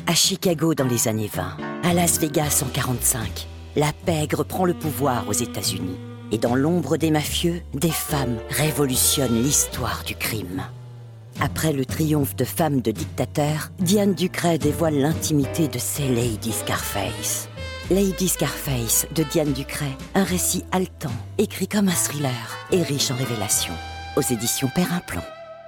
À Chicago dans les années 20, à Las Vegas en 45, la pègre prend le pouvoir aux États-Unis. Et dans l'ombre des mafieux, des femmes révolutionnent l'histoire du crime. Après le triomphe de femmes de dictateurs, Diane Ducret dévoile l'intimité de ses Lady Scarface. Lady Scarface de Diane Ducret, un récit haletant, écrit comme un thriller et riche en révélations. Aux éditions Perrin-Plon.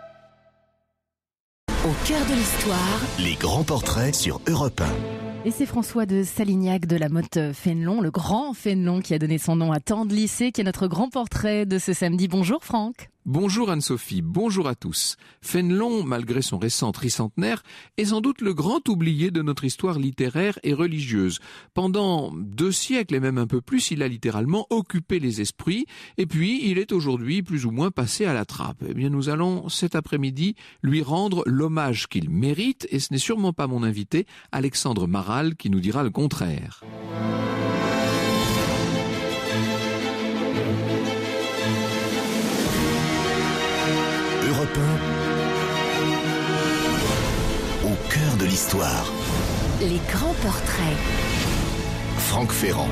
Au cœur de l'histoire, les grands portraits sur Europe 1. Et c'est François de Salignac de la Motte Fénelon, le grand Fénelon qui a donné son nom à tant de lycées, qui est notre grand portrait de ce samedi. Bonjour Franck. Bonjour Anne-Sophie, bonjour à tous. Fénelon, malgré son récent tricentenaire, est sans doute le grand oublié de notre histoire littéraire et religieuse. Pendant 2 siècles et même un peu plus, il a littéralement occupé les esprits et puis il est aujourd'hui plus ou moins passé à la trappe. Eh bien nous allons cet après-midi lui rendre l'hommage qu'il mérite et ce n'est sûrement pas mon invité, Alexandre Maral, qui nous dira le contraire. Europe 1, au cœur de l'histoire. les grands portraits. Franck Ferrand.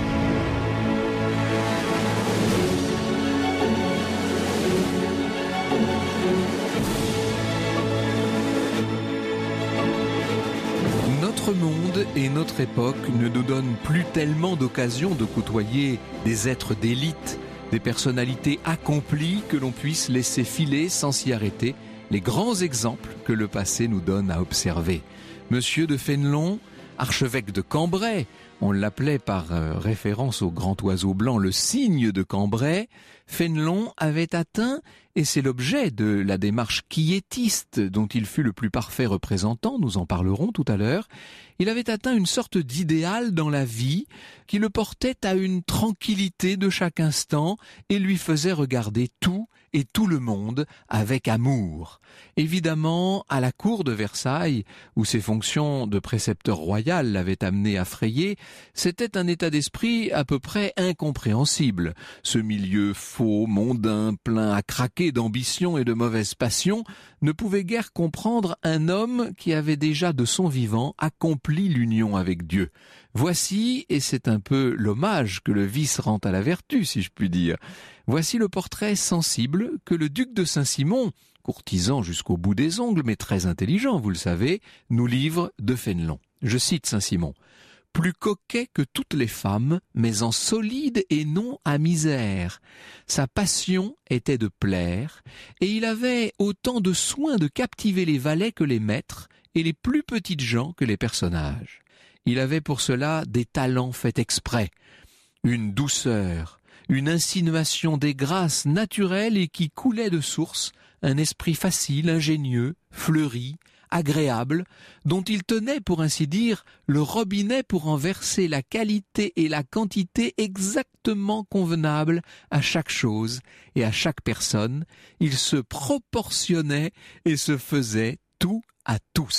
Notre monde et notre époque ne nous donnent plus tellement d'occasions de côtoyer des êtres d'élite, des personnalités accomplies que l'on puisse laisser filer sans s'y arrêter les grands exemples que le passé nous donne à observer. Monsieur de Fénelon, archevêque de Cambrai, on l'appelait par référence au grand oiseau blanc, le cygne de Cambrai, Fénelon avait atteint, et c'est l'objet de la démarche quiétiste dont il fut le plus parfait représentant, nous en parlerons tout à l'heure, il avait atteint une sorte d'idéal dans la vie qui le portait à une tranquillité de chaque instant et lui faisait regarder tout et tout le monde avec amour. Évidemment, à la cour de Versailles, où ses fonctions de précepteur royal l'avaient amené à frayer, c'était un état d'esprit à peu près incompréhensible. Ce milieu faux, mondain, plein à craquer d'ambition et de mauvaise passion, ne pouvait guère comprendre un homme qui avait déjà de son vivant accompli l'union avec Dieu. Voici, et c'est un peu l'hommage que le vice rend à la vertu, si je puis dire, voici le portrait sensible que le duc de Saint-Simon, courtisan jusqu'au bout des ongles, mais très intelligent, vous le savez, nous livre de Fénelon. Je cite Saint-Simon. « Plus coquet que toutes les femmes, mais en solide et non à misère. Sa passion était de plaire, et il avait autant de soin de captiver les valets que les maîtres, et les plus petites gens que les personnages. Il avait pour cela des talents faits exprès, une douceur, une insinuation des grâces naturelles et qui coulait de source, un esprit facile, ingénieux, fleuri, agréable, dont il tenait, pour ainsi dire, le robinet pour en verser la qualité et la quantité exactement convenables à chaque chose et à chaque personne. Il se proportionnait et se faisait tout à tous. »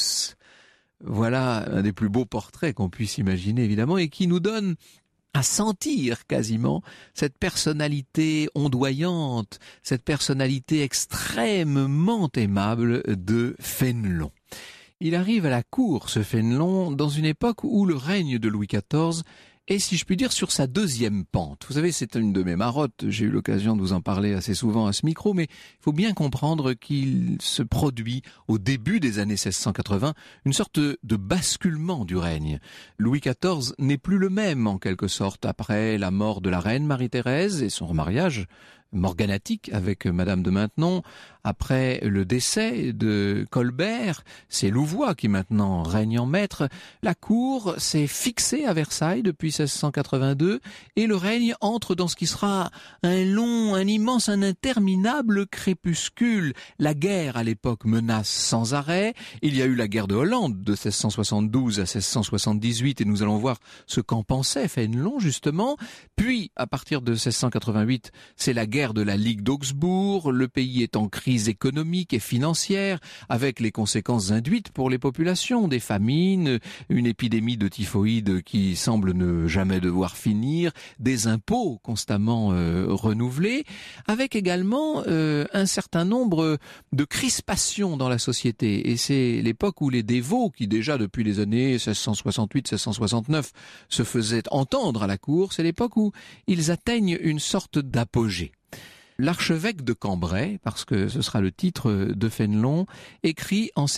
Voilà un des plus beaux portraits qu'on puisse imaginer, évidemment, et qui nous donne à sentir quasiment cette personnalité ondoyante, cette personnalité extrêmement aimable de Fénelon. Il arrive à la cour, ce Fénelon, dans une époque où le règne de Louis XIV est, si je puis dire, sur sa deuxième pente. Vous savez, c'est une de mes marottes, j'ai eu l'occasion de vous en parler assez souvent à ce micro, mais il faut bien comprendre qu'il se produit au début des années 1680 une sorte de basculement du règne. Louis XIV n'est plus le même, en quelque sorte, après la mort de la reine Marie-Thérèse et son remariage morganatique avec Madame de Maintenon. Après le décès de Colbert, c'est Louvois qui maintenant règne en maître. La cour s'est fixée à Versailles depuis 1682 et le règne entre dans ce qui sera un long, un immense, un interminable crépuscule. La guerre à l'époque menace sans arrêt. Il y a eu la guerre de Hollande de 1672 à 1678 et nous allons voir ce qu'en pensait Fénelon justement. Puis, à partir de 1688, c'est la guerre de la Ligue d'Augsbourg. Le pays est en crise crise économique et financière, avec les conséquences induites pour les populations, des famines, une épidémie de typhoïde qui semble ne jamais devoir finir, des impôts constamment renouvelés, avec également un certain nombre de crispations dans la société. Et c'est l'époque où les dévots, qui déjà depuis les années 1668-1669 se faisaient entendre à la cour, c'est l'époque où ils atteignent une sorte d'apogée. L'archevêque de Cambrai, parce que ce sera le titre de Fénelon, écrit en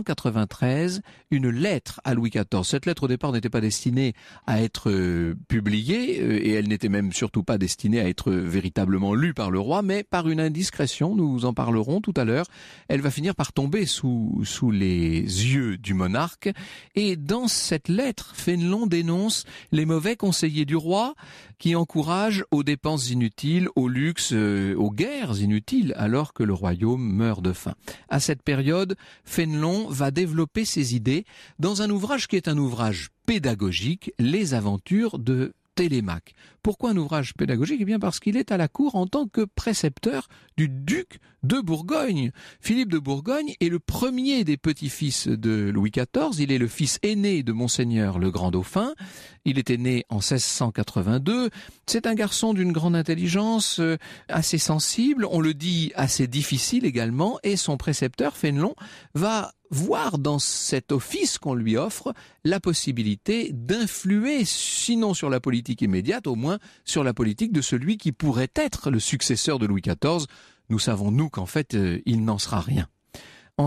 1693 une lettre à Louis XIV. Cette lettre au départ n'était pas destinée à être publiée, et elle n'était même surtout pas destinée à être véritablement lue par le roi, mais par une indiscrétion, nous en parlerons tout à l'heure, elle va finir par tomber sous les yeux du monarque. Et dans cette lettre, Fénelon dénonce les mauvais conseillers du roi qui encouragent aux dépenses inutiles, au luxe, aux guerres inutiles, alors que le royaume meurt de faim. À cette période, Fénelon va développer ses idées dans un ouvrage qui est un ouvrage pédagogique, Les Aventures de Télémaque. Pourquoi un ouvrage pédagogique ? Eh bien parce qu'il est à la cour en tant que précepteur du duc de Bourgogne. Philippe de Bourgogne est le premier des petits-fils de Louis XIV. Il est le fils aîné de Monseigneur le Grand Dauphin. Il était né en 1682. C'est un garçon d'une grande intelligence, assez sensible, on le dit assez difficile également, et son précepteur Fénelon va voir dans cet office qu'on lui offre la possibilité d'influer, sinon sur la politique immédiate, au moins sur la politique de celui qui pourrait être le successeur de Louis XIV. Nous savons, nous, qu'en fait, il n'en sera rien. En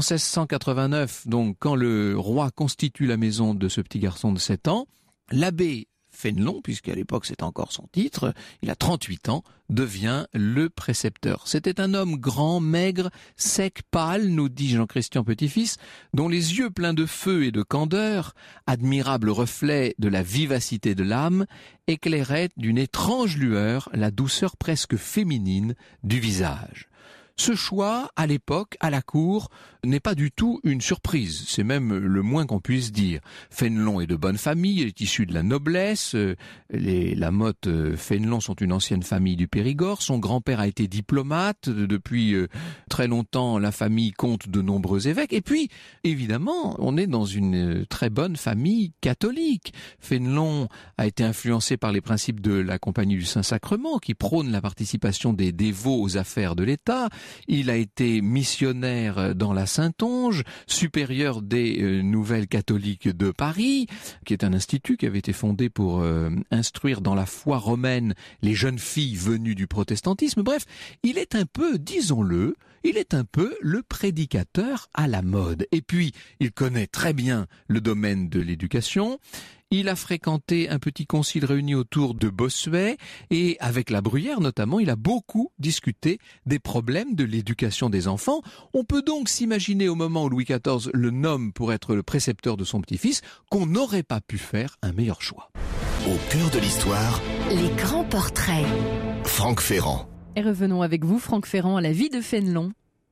1689, donc, quand le roi constitue la maison de ce petit garçon de 7 ans, l'abbé Fénelon, puisqu'à l'époque c'est encore son titre, il a 38 ans, devient le précepteur. C'était un homme grand, maigre, sec, pâle, nous dit Jean-Christian Petit-Fils, dont les yeux pleins de feu et de candeur, admirable reflet de la vivacité de l'âme, éclairaient d'une étrange lueur la douceur presque féminine du visage. Ce choix, à l'époque, à la cour, n'est pas du tout une surprise. C'est même le moins qu'on puisse dire. Fénelon est de bonne famille, il est issu de la noblesse. Les Lamotte Fénelon sont une ancienne famille du Périgord. Son grand-père a été diplomate. Depuis très longtemps, la famille compte de nombreux évêques. Et puis, évidemment, on est dans une très bonne famille catholique. Fénelon a été influencé par les principes de la Compagnie du Saint-Sacrement, qui prône la participation des dévots aux affaires de l'État. Il a été missionnaire dans la Saintonge, supérieur des Nouvelles Catholiques de Paris, qui est un institut qui avait été fondé pour instruire dans la foi romaine les jeunes filles venues du protestantisme. Bref, il est un peu, disons-le, il est un peu le prédicateur à la mode. Et puis, il connaît très bien le domaine de l'éducation. Il a fréquenté un petit concile réuni autour de Bossuet et avec la Bruyère notamment, il a beaucoup discuté des problèmes de l'éducation des enfants. On peut donc s'imaginer au moment où Louis XIV le nomme pour être le précepteur de son petit-fils qu'on n'aurait pas pu faire un meilleur choix. Au cœur de l'histoire, Les grands portraits. Franck Ferrand. Et revenons avec vous, Franck Ferrand, à la vie de Fénelon.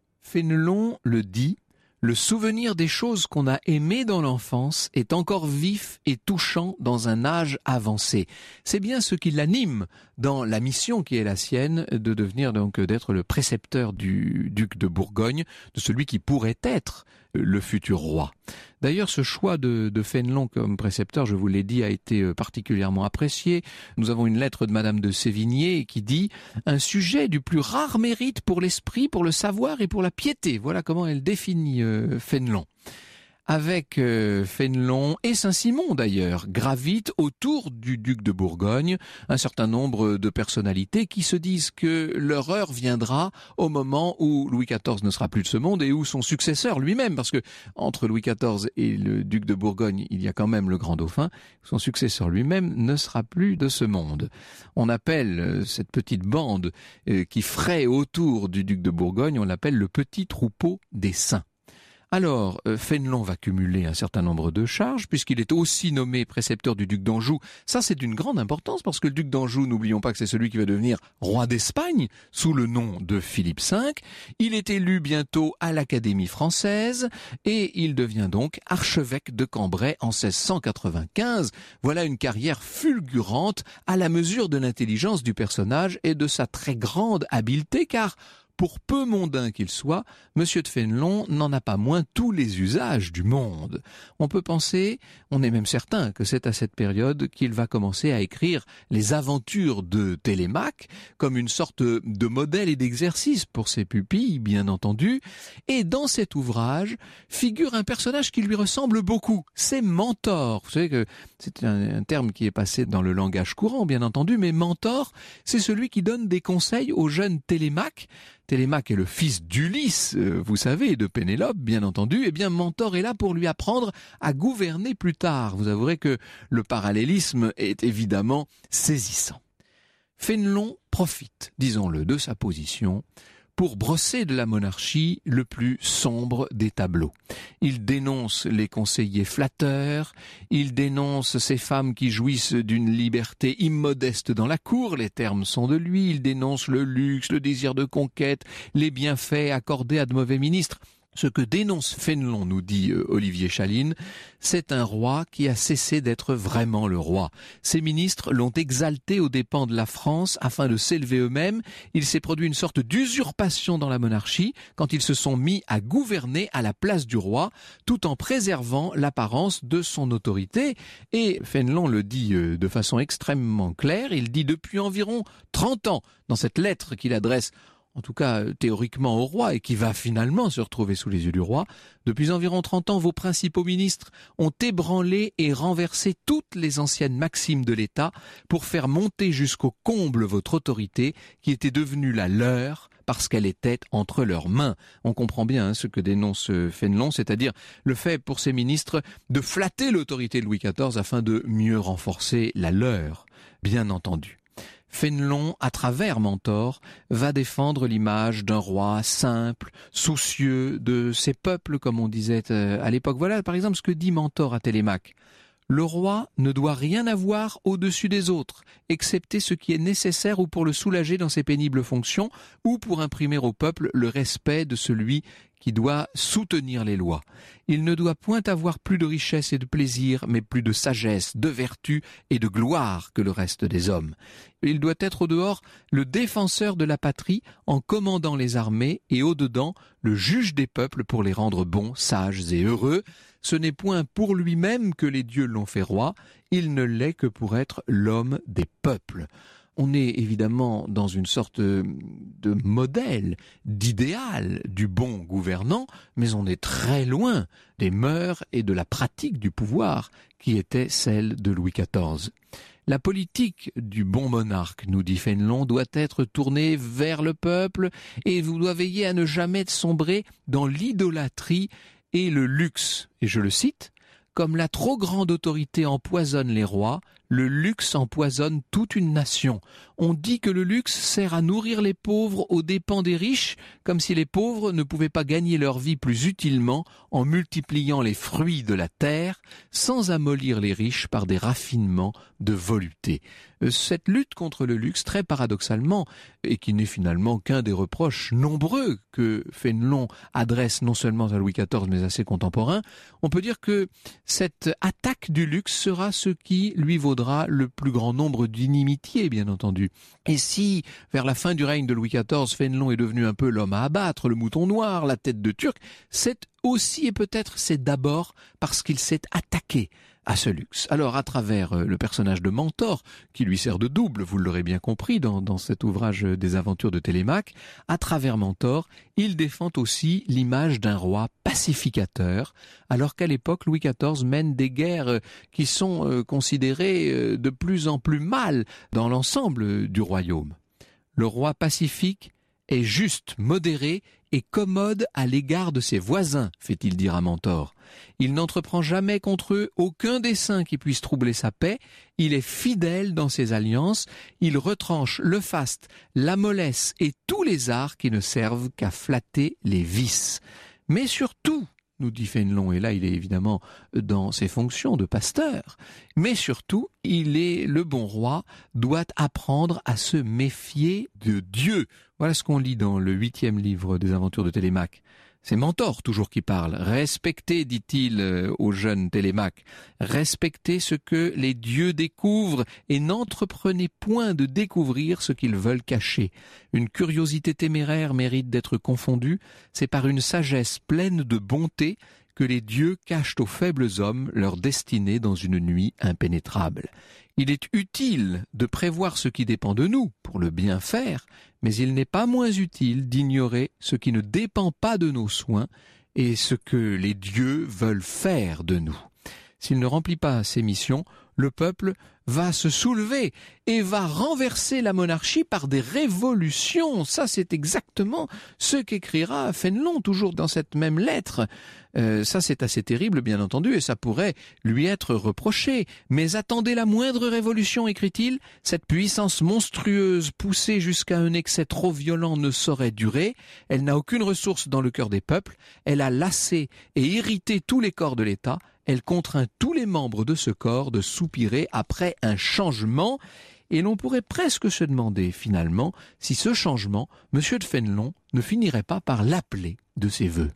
Fénelon le dit, le souvenir des choses qu'on a aimées dans l'enfance est encore vif et touchant dans un âge avancé. C'est bien ce qui l'anime dans la mission qui est la sienne de devenir donc d'être le précepteur du duc de Bourgogne, de celui qui pourrait être le futur roi. D'ailleurs, ce choix de Fénelon comme précepteur, je vous l'ai dit, a été particulièrement apprécié. Nous avons une lettre de Madame de Sévigné qui dit « Un sujet du plus rare mérite pour l'esprit, pour le savoir et pour la piété ». Voilà comment elle définit Fénelon. Avec Fénelon et Saint-Simon d'ailleurs, gravitent autour du duc de Bourgogne un certain nombre de personnalités qui se disent que leur heure viendra au moment où Louis XIV ne sera plus de ce monde et où son successeur lui-même, parce que entre Louis XIV et le duc de Bourgogne, il y a quand même le grand dauphin, son successeur lui-même ne sera plus de ce monde. On appelle cette petite bande qui fraye autour du duc de Bourgogne, on l'appelle le petit troupeau des saints. Alors, Fénelon va cumuler un certain nombre de charges, puisqu'il est aussi nommé précepteur du duc d'Anjou. Ça, c'est d'une grande importance, parce que le duc d'Anjou, n'oublions pas que c'est celui qui va devenir roi d'Espagne, sous le nom de Philippe V. Il est élu bientôt à l'Académie française, et il devient donc archevêque de Cambrai en 1695. Voilà une carrière fulgurante, à la mesure de l'intelligence du personnage et de sa très grande habileté, car Pour peu mondain qu'il soit, Monsieur de Fénelon n'en a pas moins tous les usages du monde. On peut penser, on est même certain que c'est à cette période qu'il va commencer à écrire les aventures de Télémaque, comme une sorte de modèle et d'exercice pour ses pupilles, bien entendu. Et dans cet ouvrage figure un personnage qui lui ressemble beaucoup, c'est Mentor. Vous savez que c'est un terme qui est passé dans le langage courant, bien entendu, mais Mentor, c'est celui qui donne des conseils au jeune Télémaque. Télémaque est le fils d'Ulysse, vous savez, et de Pénélope, bien entendu. Eh bien, Mentor est là pour lui apprendre à gouverner plus tard. Vous avouerez que le parallélisme est évidemment saisissant. Fénelon profite, disons-le, de sa position pour brosser de la monarchie le plus sombre des tableaux. Il dénonce les conseillers flatteurs, il dénonce ces femmes qui jouissent d'une liberté immodeste dans la cour, les termes sont de lui, il dénonce le luxe, le désir de conquête, les bienfaits accordés à de mauvais ministres. Ce que dénonce Fénelon, nous dit Olivier Chaline, c'est un roi qui a cessé d'être vraiment le roi. Ses ministres l'ont exalté aux dépens de la France afin de s'élever eux-mêmes. Il s'est produit une sorte d'usurpation dans la monarchie quand ils se sont mis à gouverner à la place du roi, tout en préservant l'apparence de son autorité. Et Fénelon le dit de façon extrêmement claire, il dit depuis environ 30 ans, dans cette lettre qu'il adresse en tout cas théoriquement au roi, et qui va finalement se retrouver sous les yeux du roi, depuis environ 30 ans, vos principaux ministres ont ébranlé et renversé toutes les anciennes maximes de l'État pour faire monter jusqu'au comble votre autorité, qui était devenue la leur, parce qu'elle était entre leurs mains. On comprend bien ce que dénonce Fénelon, c'est-à-dire le fait pour ces ministres de flatter l'autorité de Louis XIV afin de mieux renforcer la leur, bien entendu. Fénelon, à travers Mentor, va défendre l'image d'un roi simple, soucieux de ses peuples, comme on disait à l'époque. Voilà par exemple ce que dit Mentor à Télémaque. Le roi ne doit rien avoir au-dessus des autres, excepté ce qui est nécessaire ou pour le soulager dans ses pénibles fonctions, ou pour imprimer au peuple le respect de celui qui doit soutenir les lois. Il ne doit point avoir plus de richesse et de plaisir, mais plus de sagesse, de vertu et de gloire que le reste des hommes. Il doit être au dehors le défenseur de la patrie en commandant les armées et au dedans le juge des peuples pour les rendre bons, sages et heureux. Ce n'est point pour lui-même que les dieux l'ont fait roi, il ne l'est que pour être l'homme des peuples. On est évidemment dans une sorte de modèle, d'idéal du bon gouvernant, mais on est très loin des mœurs et de la pratique du pouvoir qui était celle de Louis XIV. La politique du bon monarque, nous dit Fénelon, doit être tournée vers le peuple et vous doit veiller à ne jamais sombrer dans l'idolâtrie et le luxe. Et je le cite, « Comme la trop grande autorité empoisonne les rois, le luxe empoisonne toute une nation. On dit que le luxe sert à nourrir les pauvres aux dépens des riches, comme si les pauvres ne pouvaient pas gagner leur vie plus utilement en multipliant les fruits de la terre, sans amollir les riches par des raffinements de volupté. » Cette lutte contre le luxe, très paradoxalement, et qui n'est finalement qu'un des reproches nombreux que Fénelon adresse non seulement à Louis XIV mais à ses contemporains, on peut dire que cette attaque du luxe sera ce qui lui vaudra le plus grand nombre d'inimitiés, bien entendu. Et si, vers la fin du règne de Louis XIV, Fénelon est devenu un peu l'homme à abattre, le mouton noir, la tête de Turc, c'est aussi et peut-être c'est d'abord parce qu'il s'est attaqué à ce luxe. Alors, à travers le personnage de Mentor, qui lui sert de double, vous l'aurez bien compris dans cet ouvrage des aventures de Télémaque, à travers Mentor, il défend aussi l'image d'un roi pacificateur, alors qu'à l'époque, Louis XIV mène des guerres qui sont considérées de plus en plus mal dans l'ensemble du royaume. Le roi pacifique est juste, modéré et commode à l'égard de ses voisins, fait-il dire à Mentor. Il n'entreprend jamais contre eux aucun dessein qui puisse troubler sa paix, il est fidèle dans ses alliances, il retranche le faste, la mollesse et tous les arts qui ne servent qu'à flatter les vices. Mais surtout, nous dit Fénelon, et là il est évidemment dans ses fonctions de pasteur, mais surtout, le bon roi doit apprendre à se méfier de Dieu. Voilà ce qu'on lit dans le 8e livre des aventures de Télémaque. C'est Mentor toujours qui parle. Respectez, dit-il au jeune Télémaque, respectez ce que les dieux découvrent et n'entreprenez point de découvrir ce qu'ils veulent cacher. Une curiosité téméraire mérite d'être confondue, c'est par une sagesse pleine de bonté que les dieux cachent aux faibles hommes leur destinée dans une nuit impénétrable. Il est utile de prévoir ce qui dépend de nous pour le bien faire, mais il n'est pas moins utile d'ignorer ce qui ne dépend pas de nos soins et ce que les dieux veulent faire de nous. S'il ne remplit pas ses missions, le peuple va se soulever et va renverser la monarchie par des révolutions. Ça, c'est exactement ce qu'écrira Fénelon, toujours dans cette même lettre. Ça, c'est assez terrible, bien entendu, et ça pourrait lui être reproché. Mais attendez la moindre révolution, écrit-il, cette puissance monstrueuse poussée jusqu'à un excès trop violent ne saurait durer. Elle n'a aucune ressource dans le cœur des peuples. Elle a lassé et irrité tous les corps de l'État. Elle contraint tous les membres de ce corps de soupirer après un changement. Et l'on pourrait presque se demander, finalement, si ce changement, M. de Fénelon ne finirait pas par l'appeler de ses vœux.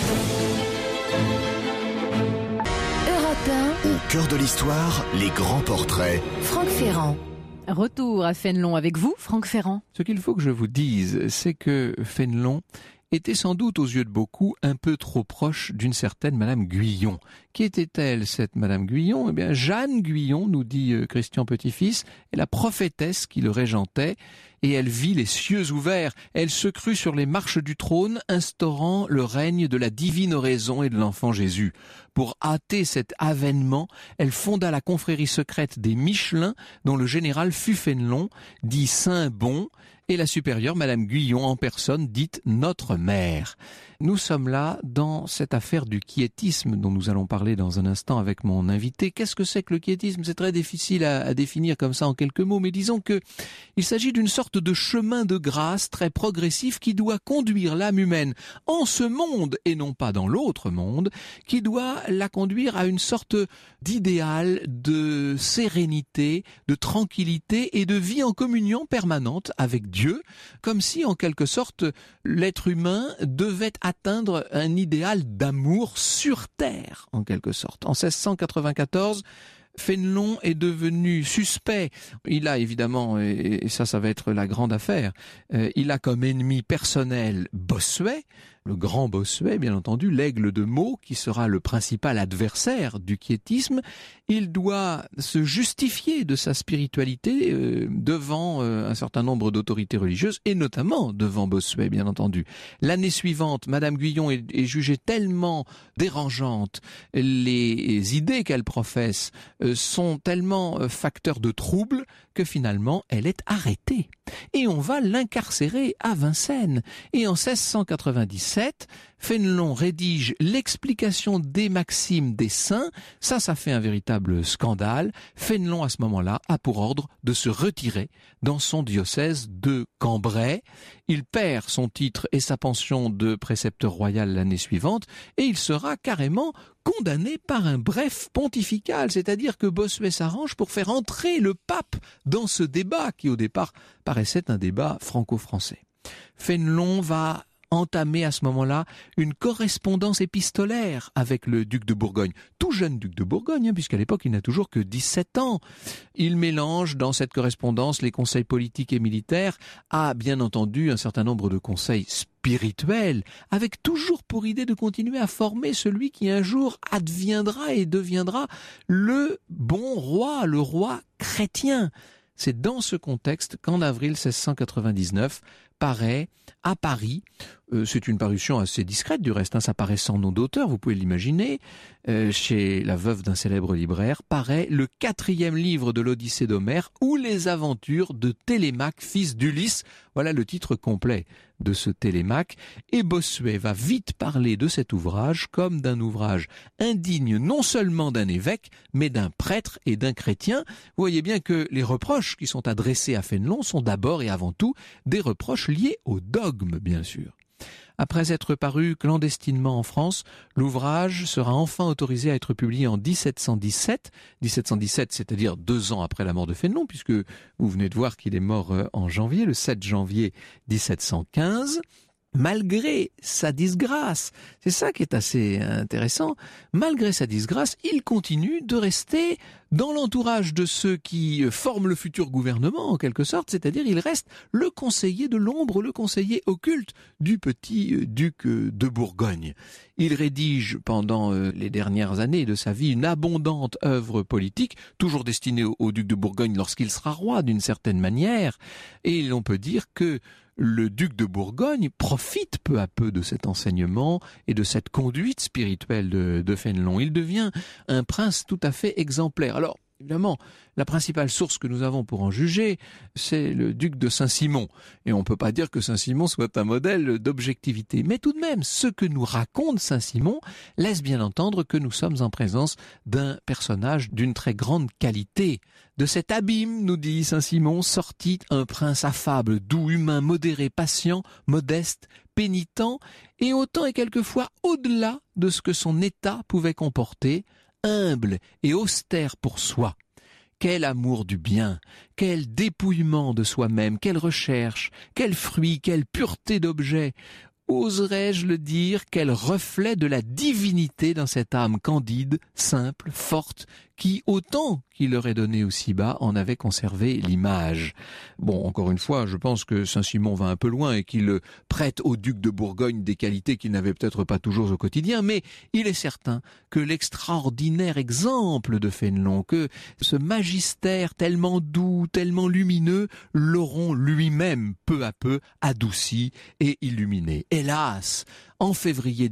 Europe 1, Au cœur de l'histoire, les grands portraits. Franck Ferrand. Retour à Fénelon avec vous, Franck Ferrand. Ce qu'il faut que je vous dise, c'est que Fénelon était sans doute aux yeux de beaucoup un peu trop proche d'une certaine Madame Guyon. Qui était-elle, cette Madame Guyon ? Eh bien, Jeanne Guyon, nous dit Christian Petit-Fils, est la prophétesse qui le régentait, et elle vit les cieux ouverts. Elle se crut sur les marches du trône, instaurant le règne de la divine oraison et de l'enfant Jésus. Pour hâter cet avènement, elle fonda la confrérie secrète des Michelins, dont le général fut Fénelon, dit Saint-Bon, et la supérieure, Madame Guyon, en personne, dite notre mère. Nous sommes là dans cette affaire du quiétisme dont nous allons parler dans un instant avec mon invité. Qu'est-ce que c'est que le quiétisme ? C'est très difficile à définir comme ça en quelques mots, mais disons que il s'agit d'une sorte de chemin de grâce très progressif qui doit conduire l'âme humaine en ce monde et non pas dans l'autre monde, qui doit la conduire à une sorte d'idéal de sérénité, de tranquillité et de vie en communion permanente avec Dieu, comme si en quelque sorte l'être humain devait atteindre un idéal d'amour sur terre, en quelque sorte. En 1694, Fénelon est devenu suspect. Il a évidemment, et ça va être la grande affaire, il a comme ennemi personnel Bossuet, le grand Bossuet, bien entendu, l'aigle de Meaux, qui sera le principal adversaire du quiétisme. Il doit se justifier de sa spiritualité devant un certain nombre d'autorités religieuses, et notamment devant Bossuet, bien entendu. L'année suivante, Madame Guyon est jugée tellement dérangeante, les idées qu'elle professe sont tellement facteurs de trouble que finalement elle est arrêtée. Et on va l'incarcérer à Vincennes. Et en 1697, Fénelon rédige l'explication des maximes des saints. Ça fait un véritable scandale. Fénelon, à ce moment-là, a pour ordre de se retirer dans son diocèse de Cambrai. Il perd son titre et sa pension de précepteur royal l'année suivante et il sera carrément condamné par un bref pontifical, c'est-à-dire que Bossuet s'arrange pour faire entrer le pape dans ce débat qui au départ paraissait un débat franco-français. Fénelon va entamer à ce moment-là une correspondance épistolaire avec le duc de Bourgogne, tout jeune duc de Bourgogne, puisqu'à l'époque il n'a toujours que 17 ans. Il mélange dans cette correspondance les conseils politiques et militaires à, bien entendu, un certain nombre de conseils spirituels, avec toujours pour idée de continuer à former celui qui un jour adviendra et deviendra le bon roi, le roi chrétien. C'est dans ce contexte qu'en avril 1699 paraît à Paris, c'est une parution assez discrète du reste, ça paraît sans nom d'auteur, vous pouvez l'imaginer, chez la veuve d'un célèbre libraire, paraît le 4e livre de l'Odyssée d'Homère ou les aventures de Télémaque, fils d'Ulysse. Voilà le titre complet de ce Télémaque. Et Bossuet va vite parler de cet ouvrage comme d'un ouvrage indigne non seulement d'un évêque, mais d'un prêtre et d'un chrétien. Vous voyez bien que les reproches qui sont adressés à Fénelon sont d'abord et avant tout des reproches liés au dogme, bien sûr. Après être paru clandestinement en France, l'ouvrage sera enfin autorisé à être publié en 1717. 1717, c'est-à-dire 2 ans après la mort de Fénelon, puisque vous venez de voir qu'il est mort en janvier, le 7 janvier 1715. malgré sa disgrâce, c'est ça qui est assez intéressant, malgré sa disgrâce, il continue de rester dans l'entourage de ceux qui forment le futur gouvernement en quelque sorte, c'est-à-dire il reste le conseiller de l'ombre, le conseiller occulte du petit duc de Bourgogne. Il rédige pendant les dernières années de sa vie une abondante œuvre politique, toujours destinée au duc de Bourgogne lorsqu'il sera roi d'une certaine manière, et l'on peut dire que le duc de Bourgogne profite peu à peu de cet enseignement et de cette conduite spirituelle de Fénelon. Il devient un prince tout à fait exemplaire. Alors, évidemment, la principale source que nous avons pour en juger, c'est le duc de Saint-Simon. Et on ne peut pas dire que Saint-Simon soit un modèle d'objectivité. Mais tout de même, ce que nous raconte Saint-Simon laisse bien entendre que nous sommes en présence d'un personnage d'une très grande qualité. De cet abîme, nous dit Saint-Simon, sortit un prince affable, doux, humain, modéré, patient, modeste, pénitent, et autant et quelquefois au-delà de ce que son état pouvait comporter, humble et austère pour soi. Quel amour du bien, quel dépouillement de soi-même, quelle recherche, quel fruit, quelle pureté d'objet. Oserais-je le dire, quel reflet de la divinité dans cette âme candide, simple, forte, qui, autant qu'il leur est donné aussi bas, en avait conservé l'image. Bon, encore une fois, je pense que Saint-Simon va un peu loin et qu'il prête au duc de Bourgogne des qualités qu'il n'avait peut-être pas toujours au quotidien, mais il est certain que l'extraordinaire exemple de Fénelon, que ce magistère tellement doux, tellement lumineux, l'auront lui-même peu à peu adouci et illuminé. Hélas, en février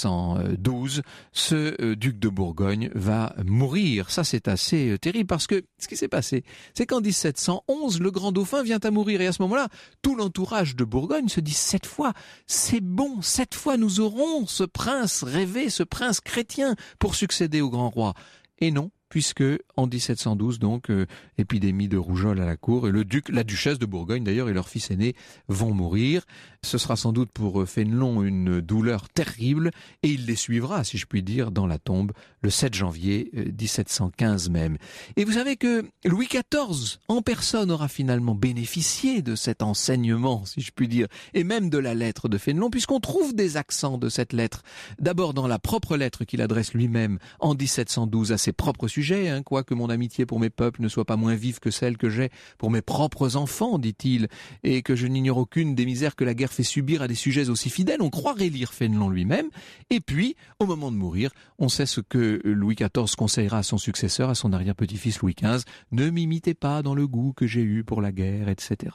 1712, ce duc de Bourgogne va mourir. Ça, c'est assez terrible parce que ce qui s'est passé, c'est qu'en 1711, le grand dauphin vient à mourir. Et à ce moment-là, tout l'entourage de Bourgogne se dit, cette fois, c'est bon, cette fois nous aurons ce prince rêvé, ce prince chrétien pour succéder au grand roi. Et non, puisque en 1712, donc, épidémie de rougeole à la cour, et le duc, la duchesse de Bourgogne d'ailleurs, et leur fils aîné vont mourir. Ce sera sans doute pour Fénelon une douleur terrible, et il les suivra, si je puis dire, dans la tombe, le 7 janvier 1715 même. Et vous savez que Louis XIV, en personne, aura finalement bénéficié de cet enseignement, si je puis dire, et même de la lettre de Fénelon, puisqu'on trouve des accents de cette lettre. D'abord dans la propre lettre qu'il adresse lui-même en 1712 à ses propres sujets, quoique mon amitié pour mes peuples ne soit pas moins vive que celle que j'ai pour mes propres enfants, dit-il, et que je n'ignore aucune des misères que la guerre fait subir à des sujets aussi fidèles. On croirait lire Fénelon lui-même. Et puis, au moment de mourir, on sait ce que Louis XIV conseillera à son successeur, à son arrière-petit-fils Louis XV. Ne m'imitez pas dans le goût que j'ai eu pour la guerre, etc.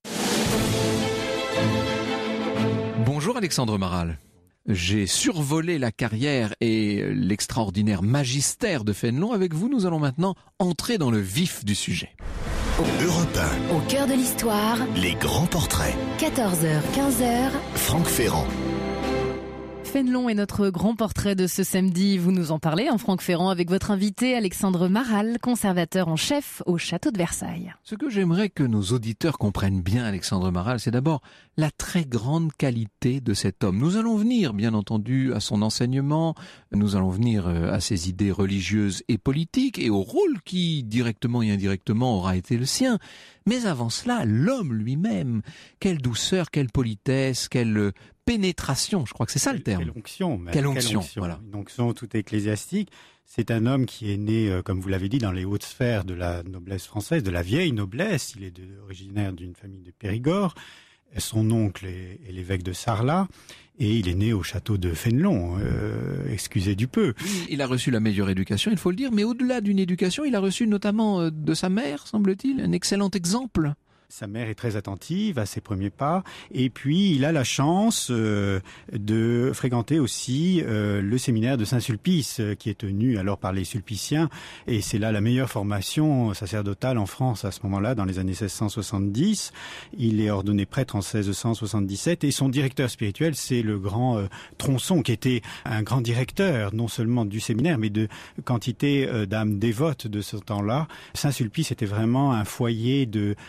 Bonjour Alexandre Maral. J'ai survolé la carrière et l'extraordinaire magistère de Fénelon. Avec vous, nous allons maintenant entrer dans le vif du sujet. Europe 1. Au cœur de l'histoire, Les grands portraits. 14h, 15h, Franck Ferrand. Fénelon est notre grand portrait de ce samedi. Vous nous en parlez, Franck Ferrand, avec votre invité Alexandre Maral, conservateur en chef au château de Versailles. Ce que j'aimerais que nos auditeurs comprennent bien, Alexandre Maral, c'est d'abord la très grande qualité de cet homme. Nous allons venir, bien entendu, à son enseignement, nous allons venir à ses idées religieuses et politiques et au rôle qui, directement et indirectement, aura été le sien. Mais avant cela, l'homme lui-même, quelle douceur, quelle politesse, quelle pénétration, je crois que c'est ça le terme. Quelle onction, voilà. Une onction tout ecclésiastique. C'est un homme qui est né, comme vous l'avez dit, dans les hautes sphères de la noblesse française, de la vieille noblesse. Il est originaire d'une famille de Périgord. Son oncle est l'évêque de Sarlat. Et il est né au château de Fénelon, excusez du peu. Il a reçu la meilleure éducation, il faut le dire, mais au-delà d'une éducation, il a reçu notamment de sa mère, semble-t-il, un excellent exemple. Sa mère est très attentive à ses premiers pas, et puis il a la chance de fréquenter aussi le séminaire de Saint-Sulpice, qui est tenu alors par les sulpiciens, et c'est là la meilleure formation sacerdotale en France à ce moment-là, dans les années 1670. Il est ordonné prêtre en 1677, et son directeur spirituel, c'est le grand Tronçon, qui était un grand directeur, non seulement du séminaire, mais de quantité d'âmes dévotes de ce temps-là. Saint-Sulpice était vraiment un foyer de dévotion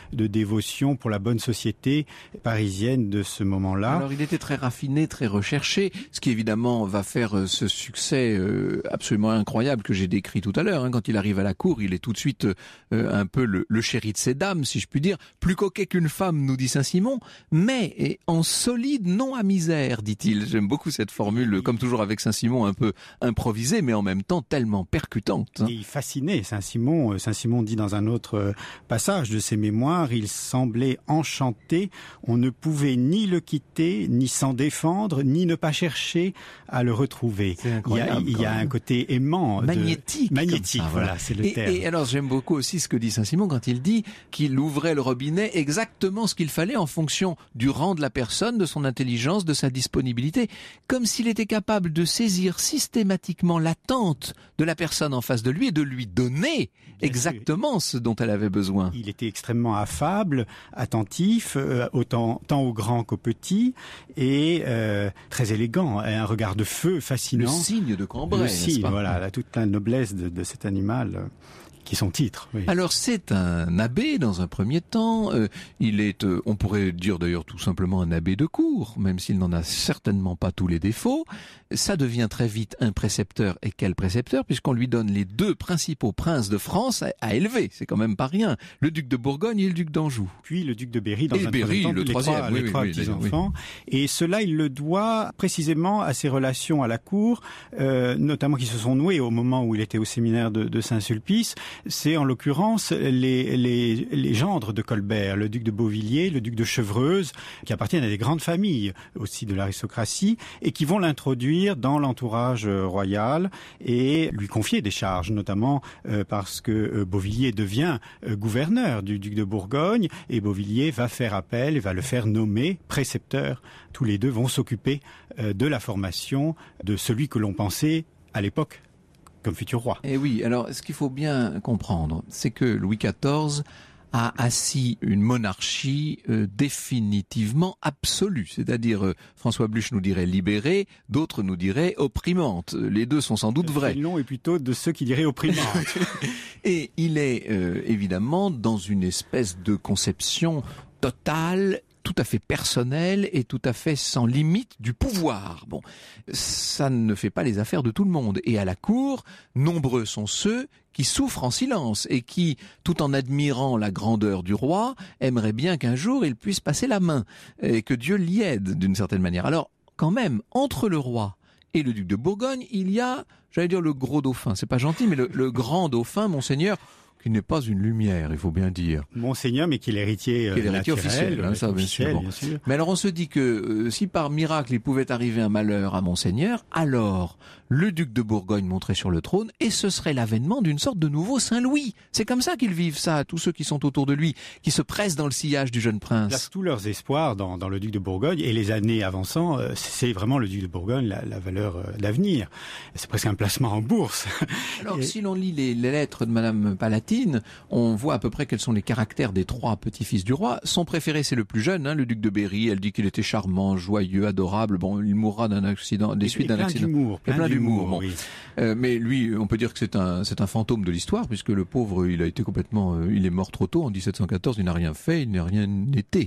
dévotion pour la bonne société parisienne de ce moment-là. Alors il était très raffiné, très recherché, ce qui évidemment va faire ce succès absolument incroyable que j'ai décrit tout à l'heure. Quand il arrive à la cour, il est tout de suite un peu le chéri de ces dames, si je puis dire. Plus coquet qu'une femme, nous dit Saint-Simon, mais en solide non à misère, dit-il. J'aime beaucoup cette formule, comme toujours avec Saint-Simon, un peu improvisée, mais en même temps tellement percutante. Et il fascinait Saint-Simon. Saint-Simon dit dans un autre passage de ses mémoires, il semblait enchanté, on ne pouvait ni le quitter, ni s'en défendre, ni ne pas chercher à le retrouver. C'est incroyable, il y a un côté aimant. Magnétique. Magnétique, ça, voilà, c'est le terme. Et alors j'aime beaucoup aussi ce que dit Saint-Simon quand il dit qu'il ouvrait le robinet exactement ce qu'il fallait en fonction du rang de la personne, de son intelligence, de sa disponibilité, comme s'il était capable de saisir systématiquement l'attente de la personne en face de lui et de lui donner exactement ce dont elle avait besoin. Il était extrêmement affable, attentif, tant aux grands qu'aux petits, et très élégant, un regard de feu fascinant. Le signe de Cambrai, le n'est-ce signe, pas? voilà, toute la noblesse de cet animal. Qui est son titre. Oui. Alors c'est un abbé dans un premier temps, il est, on pourrait dire d'ailleurs tout simplement un abbé de cour, même s'il n'en a certainement pas tous les défauts. Ça devient très vite un précepteur, et quel précepteur, puisqu'on lui donne les deux principaux princes de France à élever, c'est quand même pas rien, le duc de Bourgogne et le duc d'Anjou. Puis le duc de Berry dans et un Berry, temps, le troisième, les trois petits-enfants. Et cela, il le doit précisément à ses relations à la cour, notamment qui se sont nouées au moment où il était au séminaire de Saint-Sulpice. C'est en l'occurrence les gendres de Colbert, le duc de Beauvilliers, le duc de Chevreuse, qui appartiennent à des grandes familles aussi de l'aristocratie, et qui vont l'introduire dans l'entourage royal et lui confier des charges, notamment parce que Beauvilliers devient gouverneur du duc de Bourgogne, et Beauvilliers va faire appel et va le faire nommer précepteur. Tous les deux vont s'occuper de la formation de celui que l'on pensait à l'époque comme futur roi. Et oui, alors ce qu'il faut bien comprendre, c'est que Louis XIV a assis une monarchie définitivement absolue, c'est-à-dire François Bluch nous dirait libérée, d'autres nous diraient opprimante. Les deux sont sans doute vrais. Fénelon est plutôt de ceux qui diraient opprimante. Et il est évidemment dans une espèce de conception totale, tout à fait personnel et tout à fait sans limite du pouvoir. Bon, ça ne fait pas les affaires de tout le monde. Et à la cour, nombreux sont ceux qui souffrent en silence et qui, tout en admirant la grandeur du roi, aimeraient bien qu'un jour il puisse passer la main et que Dieu l'y aide d'une certaine manière. Alors, quand même, entre le roi et le duc de Bourgogne, il y a, j'allais dire le gros dauphin, c'est pas gentil, mais le grand dauphin, monseigneur, qui n'est pas une lumière, il faut bien dire. Monseigneur, mais qui est l'héritier officiel, ça, bien sûr. Mais alors on se dit que si par miracle il pouvait arriver un malheur à Monseigneur, alors le duc de Bourgogne monterait sur le trône et ce serait l'avènement d'une sorte de nouveau Saint-Louis. C'est comme ça qu'ils vivent ça, tous ceux qui sont autour de lui, qui se pressent dans le sillage du jeune prince. Ils placent tous leurs espoirs dans le duc de Bourgogne, et les années avançant, c'est vraiment le duc de Bourgogne la valeur d'avenir. C'est presque un placement en bourse. Alors si l'on lit les lettres de Madame Palatine, on voit à peu près quels sont les caractères des trois petits-fils du roi. Son préféré, c'est le plus jeune, le duc de Berry. Elle dit qu'il était charmant, joyeux, adorable. Bon, il mourra d'un accident, des suites d'un accident. Plein d'humour. Bon. Oui. Mais lui, on peut dire que c'est un fantôme de l'histoire, puisque le pauvre, il a été complètement, il est mort trop tôt en 1714. Il n'a rien fait, il n'a rien été.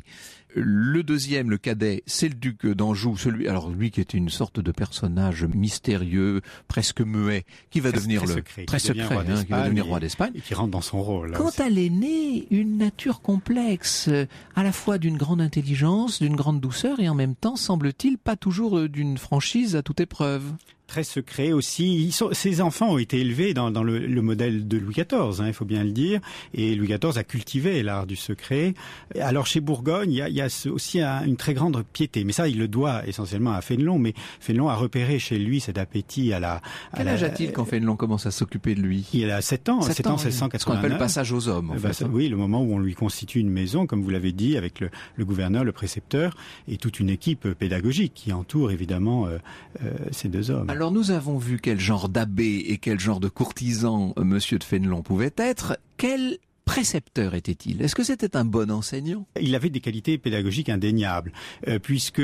Le deuxième, le cadet, c'est le duc d'Anjou, alors lui qui était une sorte de personnage mystérieux, presque muet, qui va devenir très secret, qui va devenir roi d'Espagne. Et qui rentre dans son rôle. Quant à l'aîné, une nature complexe, à la fois d'une grande intelligence, d'une grande douceur, et en même temps, semble-t-il, pas toujours d'une franchise à toute épreuve. Très secret aussi. Ces enfants ont été élevés dans le modèle de Louis XIV, il faut bien le dire. Et Louis XIV a cultivé l'art du secret. Alors chez Bourgogne, il y a aussi une très grande piété. Mais ça, il le doit essentiellement à Fénelon. Mais Fénelon a repéré chez lui cet appétit à la... Quel âge a-t-il quand Fénelon commence à s'occuper de lui? Il a 7 ans, 1689. Ce qu'on appelle le passage aux hommes. Oui, le moment où on lui constitue une maison, comme vous l'avez dit, avec le gouverneur, le précepteur, et toute une équipe pédagogique qui entoure évidemment ces deux hommes. Alors nous avons vu quel genre d'abbé et quel genre de courtisan Monsieur de Fénelon pouvait être. Quel précepteur était-il? Est-ce que c'était un bon enseignant? Il avait des qualités pédagogiques indéniables, puisque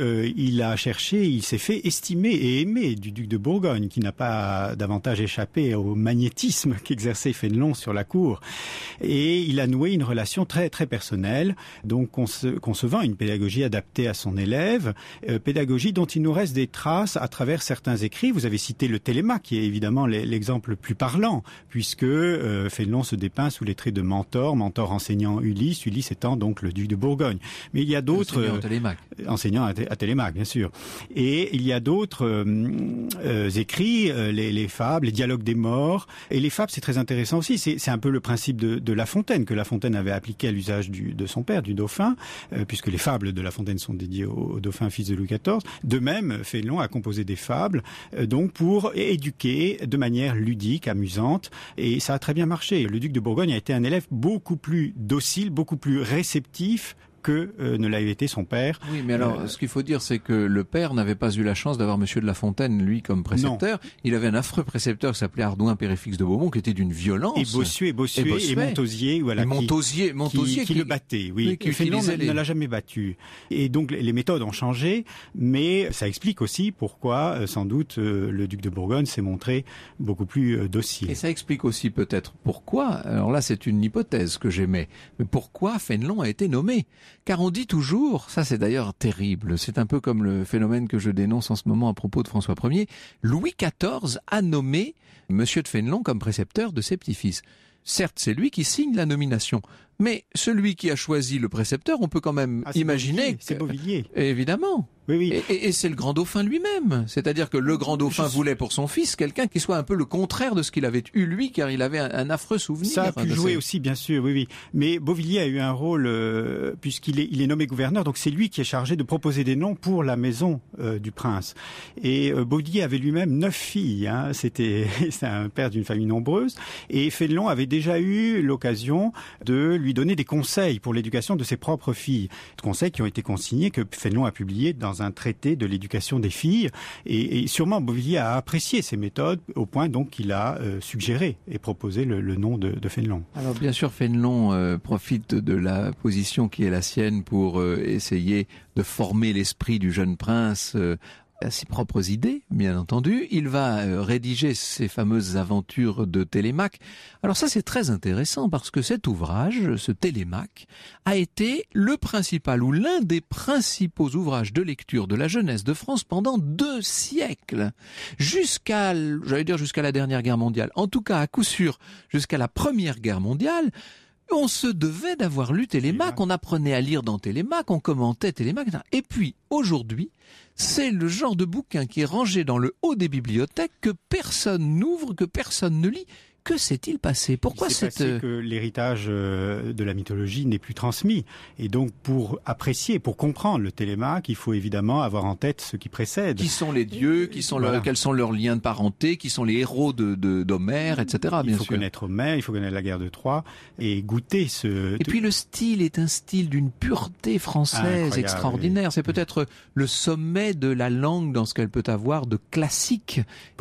il a cherché, il s'est fait estimer et aimer du duc de Bourgogne, qui n'a pas davantage échappé au magnétisme qu'exerçait Fénelon sur la cour. Et il a noué une relation très très personnelle, donc concevant une pédagogie adaptée à son élève, pédagogie dont il nous reste des traces à travers certains écrits. Vous avez cité le Télémaque, qui est évidemment l'exemple le plus parlant, puisque Fénelon se dépeint sous les traits de Mentor enseignant Ulysse étant donc le duc de Bourgogne. Mais il y a d'autres enseignants à Télémaque, bien sûr. Et il y a d'autres écrits, les fables, les dialogues des morts. Et les fables, c'est très intéressant aussi. C'est un peu le principe de La Fontaine, que La Fontaine avait appliqué à l'usage de son père, du dauphin, puisque les fables de La Fontaine sont dédiées au dauphin, fils de Louis XIV. De même, Fénelon a composé des fables, donc pour éduquer de manière ludique, amusante. Et ça a très bien marché. Le duc de Bourgogne a été un élève beaucoup plus docile, beaucoup plus réceptif que ne l'avait été son père. Oui, mais alors, ce qu'il faut dire, c'est que le père n'avait pas eu la chance d'avoir Monsieur de La Fontaine, lui, comme précepteur. Non. Il avait un affreux précepteur qui s'appelait Ardouin Péréfixe de Beaumont, qui était d'une violence. Et Bossuet et Montausier, voilà. Et Montausier qui le battait, oui. Qui Fénelon ne l'a jamais battu. Et donc, les méthodes ont changé, mais ça explique aussi pourquoi, sans doute, le duc de Bourgogne s'est montré beaucoup plus docile. Et ça explique aussi peut-être pourquoi, alors là, c'est une hypothèse que j'émets, mais pourquoi Fénelon a été nommé. Car on dit toujours, ça c'est d'ailleurs terrible, c'est un peu comme le phénomène que je dénonce en ce moment à propos de François Ier, Louis XIV a nommé Monsieur de Fénelon comme précepteur de ses petits-fils. Certes, c'est lui qui signe la nomination, mais celui qui a choisi le précepteur, on peut quand même imaginer... C'est Beauvilliers. Évidemment. Oui. Et c'est le grand dauphin lui-même. C'est-à-dire que le grand dauphin voulait pour son fils quelqu'un qui soit un peu le contraire de ce qu'il avait eu lui, car il avait un affreux souvenir. Ça a pu jouer aussi, bien sûr, oui. Mais Beauvilliers a eu un rôle, puisqu'il est nommé gouverneur, donc c'est lui qui est chargé de proposer des noms pour la maison du prince. Et Beauvilliers avait lui-même 9 filles. C'est un père d'une famille nombreuse. Et Fénelon avait déjà eu l'occasion de lui donner des conseils pour l'éducation de ses propres filles. Des conseils qui ont été consignés, que Fénelon a publiés dans un traité de l'éducation des filles. Et sûrement Beauvilliers a apprécié ces méthodes au point donc qu'il a suggéré et proposé le nom de Fénelon. Alors bien sûr, Fénelon profite de la position qui est la sienne pour essayer de former l'esprit du jeune prince à ses propres idées, bien entendu. Il va rédiger ses fameuses aventures de Télémaque. Alors ça, c'est très intéressant parce que cet ouvrage, ce Télémaque, a été le principal ou l'un des principaux ouvrages de lecture de la jeunesse de France pendant 2 siècles. Jusqu'à la dernière guerre mondiale. En tout cas, à coup sûr, jusqu'à la Première Guerre mondiale, on se devait d'avoir lu Télémaque, on apprenait à lire dans Télémaque, on commentait Télémaque. Et puis, aujourd'hui, c'est le genre de bouquin qui est rangé dans le haut des bibliothèques que personne n'ouvre, que personne ne lit. Que s'est-il passé? Pourquoi passé que l'héritage de la mythologie n'est plus transmis. Et donc, pour apprécier, pour comprendre le Télémaque, il faut évidemment avoir en tête ce qui précède. Qui sont les dieux, quels sont leurs liens de parenté, qui sont les héros d'Homère, etc. Il faut connaître Homère, il faut connaître la guerre de Troie et goûter ce... Et puis le style est un style d'une pureté française extraordinaire. C'est peut-être le sommet de la langue dans ce qu'elle peut avoir de classique.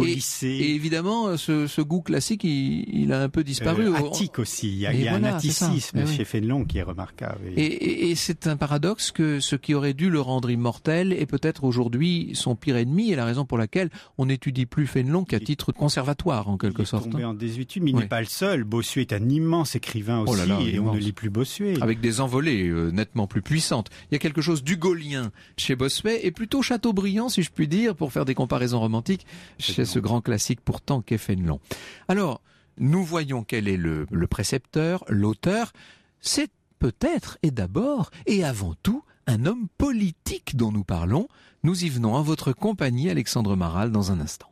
Et évidemment, ce goût classique, il a un peu disparu. Attique aussi, il y a un atticisme chez Fénelon qui est remarquable. Et c'est un paradoxe que ce qui aurait dû le rendre immortel est peut-être aujourd'hui son pire ennemi, et la raison pour laquelle on n'étudie plus Fénelon qu'à titre conservatoire en quelque sorte. Il est tombé en désuétude, mais il n'est pas le seul. Bossuet est un immense écrivain aussi, et on ne lit plus Bossuet. Avec des envolées nettement plus puissantes. Il y a quelque chose d'hugolien chez Bossuet, et plutôt Chateaubriand, si je puis dire, pour faire des comparaisons romantiques, chez ce grand classique pourtant qu'est Fénelon. Alors, nous voyons quel est le précepteur, l'auteur. C'est peut-être et d'abord et avant tout un homme politique dont nous parlons. Nous y venons en votre compagnie, Alexandre Maral, dans un instant.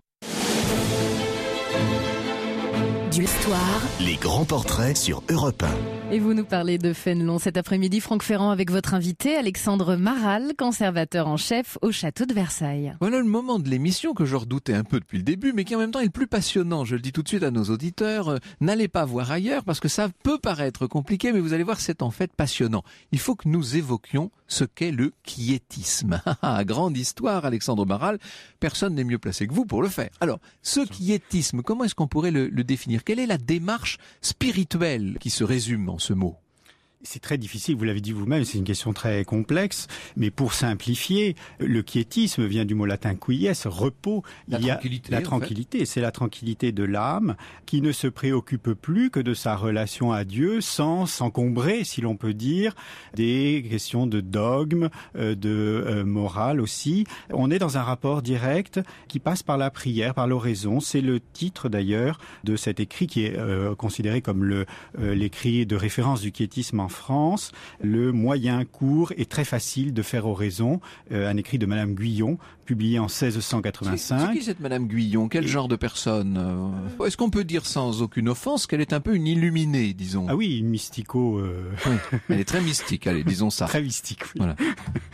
Du L'Histoire. Les grands portraits sur Europe 1. Et vous nous parlez de Fénelon cet après-midi, Franck Ferrand, avec votre invité Alexandre Maral, conservateur en chef au château de Versailles. Voilà le moment de l'émission que je redoutais un peu depuis le début, mais qui en même temps est le plus passionnant. Je le dis tout de suite à nos auditeurs, n'allez pas voir ailleurs parce que ça peut paraître compliqué, mais vous allez voir, c'est en fait passionnant. Il faut que nous évoquions ce qu'est le quiétisme. Grande histoire, Alexandre Maral. Personne n'est mieux placé que vous pour le faire. Alors, ce quiétisme, comment est-ce qu'on pourrait le définir? Quelle est la démarche spirituelle qui se résume en ce mot? C'est très difficile, vous l'avez dit vous-même, c'est une question très complexe, mais pour simplifier, le quiétisme vient du mot latin quies, repos. La tranquillité, c'est la tranquillité de l'âme qui ne se préoccupe plus que de sa relation à Dieu sans s'encombrer, si l'on peut dire, des questions de dogme, de morale aussi. On est dans un rapport direct qui passe par la prière, par l'oraison. C'est le titre d'ailleurs de cet écrit qui est considéré comme l'écrit de référence du quiétisme en France, le moyen, court et très facile de faire oraison, un écrit de Madame Guyon, publié en 1685. C'est qui cette Madame Guyon? Quel genre de personne? Est-ce qu'on peut dire sans aucune offense qu'elle est un peu une illuminée, disons? Ah oui, une mystico... Oui, elle est très mystique, allez, disons ça. Très mystique, oui. Voilà.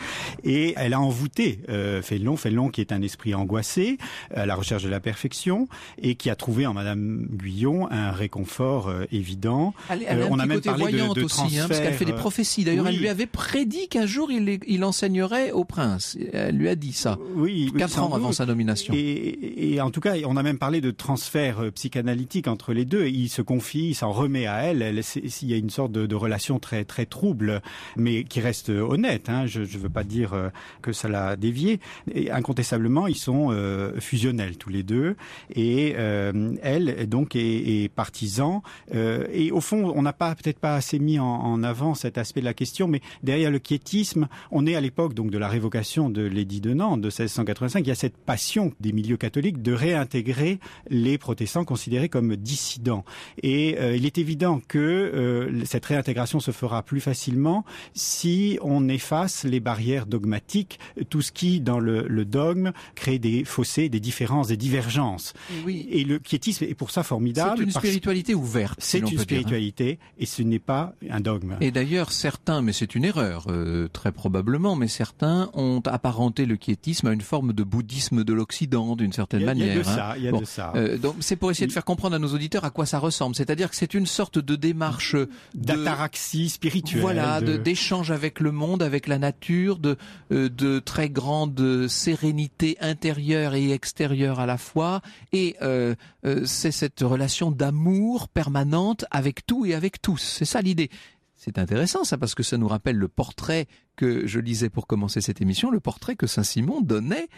Et elle a envoûté Fénelon qui est un esprit angoissé, à la recherche de la perfection, et qui a trouvé en Madame Guyon un réconfort évident. Elle a on un a petit même côté parlé voyante de aussi, transfert. Parce qu'elle fait des prophéties. D'ailleurs, oui. Elle lui avait prédit qu'un jour il enseignerait au prince. Elle lui a dit ça. Oui, 4 ans avant sa nomination. Et en tout cas, on a même parlé de transfert psychanalytique entre les deux. Il se confie, il s'en remet à elle. Il y a une sorte de relation très très trouble, mais qui reste honnête. Hein. Je ne veux pas dire que ça l'a dévié. Et incontestablement, ils sont fusionnels tous les deux. Et elle donc est partisan. Et au fond, on n'a peut-être pas assez mis en avant cet aspect de la question, mais derrière le quiétisme, on est à l'époque donc de la révocation de l'édit de Nantes de 1685. Il y a cette passion des milieux catholiques de réintégrer les protestants considérés comme dissidents. Et il est évident que cette réintégration se fera plus facilement si on efface les barrières dogmatiques, tout ce qui, dans le dogme, crée des fossés, des différences, des divergences. Oui. Et le quiétisme est pour ça formidable. C'est une spiritualité ouverte. C'est une spiritualité et ce n'est pas un dogme. Et d'ailleurs, certains, mais c'est une erreur, très probablement, mais certains ont apparenté le quiétisme à une forme de bouddhisme de l'Occident, d'une certaine manière. Il y a de ça. Donc c'est pour essayer de faire comprendre à nos auditeurs à quoi ça ressemble. C'est-à-dire que c'est une sorte de démarche d'ataraxie spirituelle. Voilà, d'échange avec le monde, avec la nature, de très grande sérénité intérieure et extérieure à la fois. Et c'est cette relation d'amour permanente avec tout et avec tous. C'est ça l'idée. C'est intéressant ça parce que ça nous rappelle le portrait que je lisais pour commencer cette émission, le portrait que Saint-Simon donnait